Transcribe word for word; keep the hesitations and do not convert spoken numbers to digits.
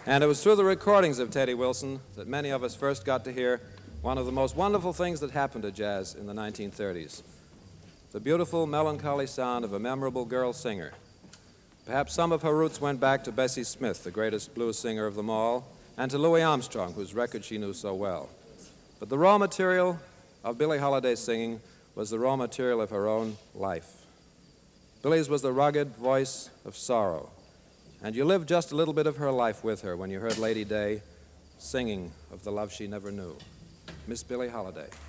And it was through the recordings of Teddy Wilson that many of us first got to hear one of the most wonderful things that happened to jazz in the nineteen thirties. The beautiful, melancholy sound of a memorable girl singer. Perhaps some of her roots went back to Bessie Smith, the greatest blues singer of them all, and to Louis Armstrong, whose record she knew so well. But the raw material of Billie Holiday's singing was the raw material of her own life. Billie's was the rugged voice of sorrow, and you lived just a little bit of her life with her when you heard Lady Day singing of the love she never knew. Miss Billie Holiday.